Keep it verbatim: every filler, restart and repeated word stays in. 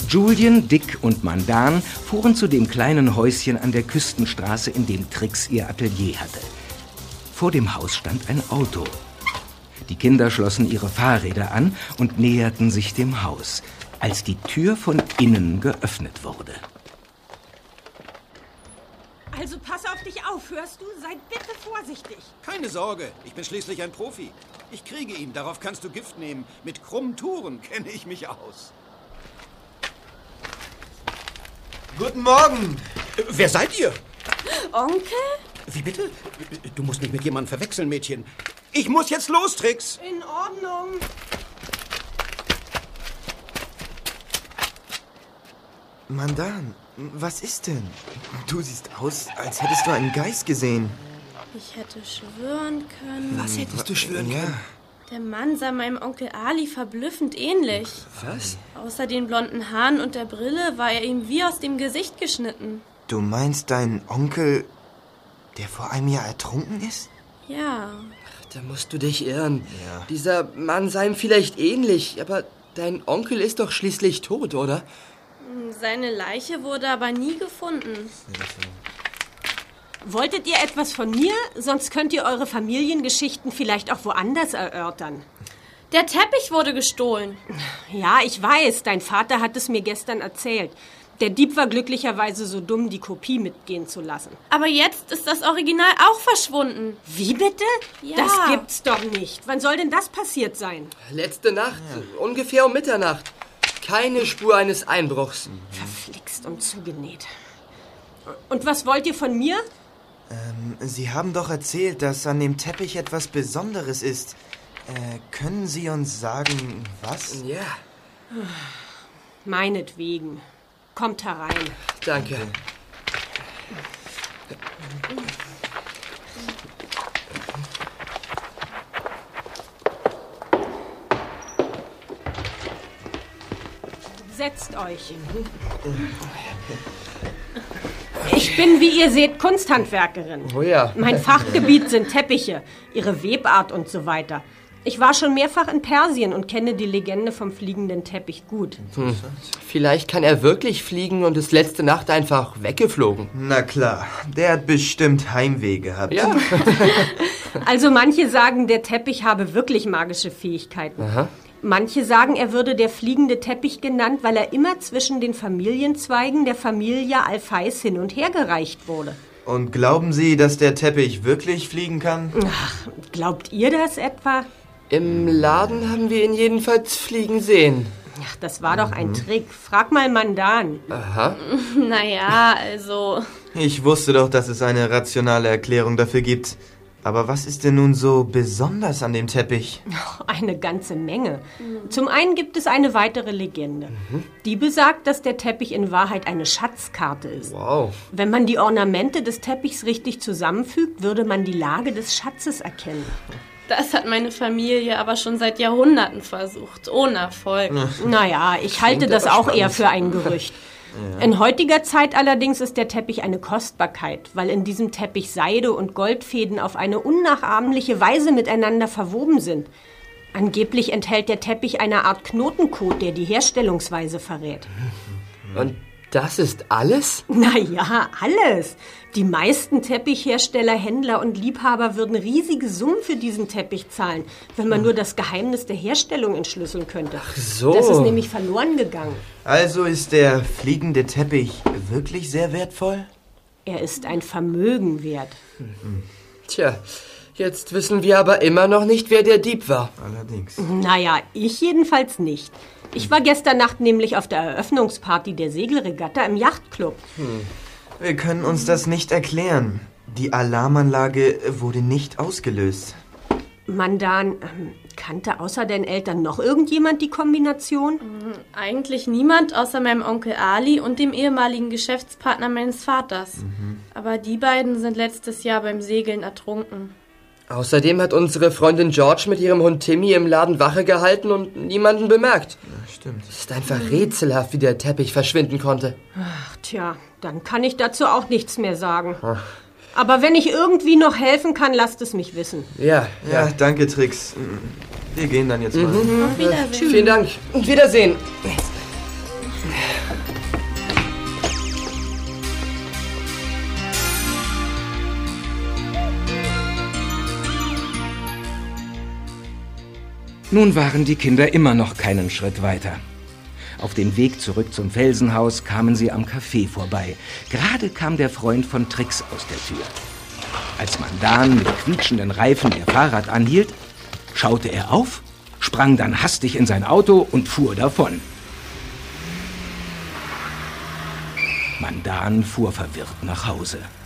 Julian, Dick und Mandan fuhren zu dem kleinen Häuschen an der Küstenstraße, in dem Trix ihr Atelier hatte. Vor dem Haus stand ein Auto. Die Kinder schlossen ihre Fahrräder an und näherten sich dem Haus, als die Tür von innen geöffnet wurde. Also pass auf dich auf, hörst du? Sei bitte vorsichtig. Keine Sorge, ich bin schließlich ein Profi. Ich kriege ihn, darauf kannst du Gift nehmen. Mit krummen Touren kenne ich mich aus. Guten Morgen. Äh, wer seid ihr? Onkel? Wie bitte? Du musst mich mit jemandem verwechseln, Mädchen. Ich muss jetzt los, Trix. In Ordnung. Mandan, was ist denn? Du siehst aus, als hättest du einen Geist gesehen. Ich hätte schwören können. Was hättest du schwören ja. können? Der Mann sah meinem Onkel Ali verblüffend ähnlich. Was? Außer den blonden Haaren und der Brille war er ihm wie aus dem Gesicht geschnitten. Du meinst deinen Onkel, der vor einem Jahr ertrunken ist? Ja. Da musst du dich irren. Ja. Dieser Mann sei ihm vielleicht ähnlich, aber dein Onkel ist doch schließlich tot, oder? Seine Leiche wurde aber nie gefunden. Wolltet ihr etwas von mir? Sonst könnt ihr eure Familiengeschichten vielleicht auch woanders erörtern. Der Teppich wurde gestohlen. Ja, ich weiß. Dein Vater hat es mir gestern erzählt. Der Dieb war glücklicherweise so dumm, die Kopie mitgehen zu lassen. Aber jetzt ist das Original auch verschwunden. Wie bitte? Ja. Das gibt's doch nicht. Wann soll denn das passiert sein? Letzte Nacht, ja. ungefähr um Mitternacht. Keine Spur eines Einbruchs. Verflixt und zugenäht. Und was wollt ihr von mir? Ähm, Sie haben doch erzählt, dass an dem Teppich etwas Besonderes ist. Äh, können Sie uns sagen, was? Ja. Meinetwegen. Kommt herein. Danke. Setzt euch. Ich bin, wie ihr seht, Kunsthandwerkerin. Oh ja. Mein Fachgebiet sind Teppiche, ihre Webart und so weiter. Ich war schon mehrfach in Persien und kenne die Legende vom fliegenden Teppich gut. Hm. Vielleicht kann er wirklich fliegen und ist letzte Nacht einfach weggeflogen. Na klar, der hat bestimmt Heimweh gehabt. Ja. Also manche sagen, der Teppich habe wirklich magische Fähigkeiten. Aha. Manche sagen, er würde der fliegende Teppich genannt, weil er immer zwischen den Familienzweigen der Familie Al-Fais hin und her gereicht wurde. Und glauben Sie, dass der Teppich wirklich fliegen kann? Ach, glaubt ihr das etwa? Im Laden haben wir ihn jedenfalls fliegen sehen. Ach, das war doch ein Trick. Frag mal Mandan. Aha. Naja, also... Ich wusste doch, dass es eine rationale Erklärung dafür gibt. Aber was ist denn nun so besonders an dem Teppich? Oh, eine ganze Menge. Zum einen gibt es eine weitere Legende. Mhm. Die besagt, dass der Teppich in Wahrheit eine Schatzkarte ist. Wow. Wenn man die Ornamente des Teppichs richtig zusammenfügt, würde man die Lage des Schatzes erkennen. Das hat meine Familie aber schon seit Jahrhunderten versucht, ohne Erfolg. Naja, ich halte das auch eher für ein Gerücht. Ja. In heutiger Zeit allerdings ist der Teppich eine Kostbarkeit, weil in diesem Teppich Seide und Goldfäden auf eine unnachahmliche Weise miteinander verwoben sind. Angeblich enthält der Teppich eine Art Knotencode, der die Herstellungsweise verrät. Und das ist alles? Naja, alles. Die meisten Teppichhersteller, Händler und Liebhaber würden riesige Summen für diesen Teppich zahlen, wenn man nur das Geheimnis der Herstellung entschlüsseln könnte. Ach so. Das ist nämlich verloren gegangen. Also ist der fliegende Teppich wirklich sehr wertvoll? Er ist ein Vermögen wert. Mhm. Tja, jetzt wissen wir aber immer noch nicht, wer der Dieb war. Allerdings. Naja, ich jedenfalls nicht. Ich war gestern Nacht nämlich auf der Eröffnungsparty der Segelregatta im Yachtclub. Hm. Wir können uns das nicht erklären. Die Alarmanlage wurde nicht ausgelöst. Mandan, ähm, kannte außer deinen Eltern noch irgendjemand die Kombination? Eigentlich niemand, außer meinem Onkel Ali und dem ehemaligen Geschäftspartner meines Vaters. Mhm. Aber die beiden sind letztes Jahr beim Segeln ertrunken. Außerdem hat unsere Freundin George mit ihrem Hund Timmy im Laden Wache gehalten und niemanden bemerkt. Ja, stimmt. Es ist einfach rätselhaft, wie der Teppich verschwinden konnte. Ach, tja, dann kann ich dazu auch nichts mehr sagen. Ach. Aber wenn ich irgendwie noch helfen kann, lasst es mich wissen. Ja, ja, ja danke, Trix. Wir gehen dann jetzt mal. Mhm. Auf Wiedersehen. Vielen Dank und Wiedersehen. Nun waren die Kinder immer noch keinen Schritt weiter. Auf dem Weg zurück zum Felsenhaus kamen sie am Café vorbei. Gerade kam der Freund von Trix aus der Tür. Als Mandan mit quietschenden Reifen ihr Fahrrad anhielt, schaute er auf, sprang dann hastig in sein Auto und fuhr davon. Mandan fuhr verwirrt nach Hause.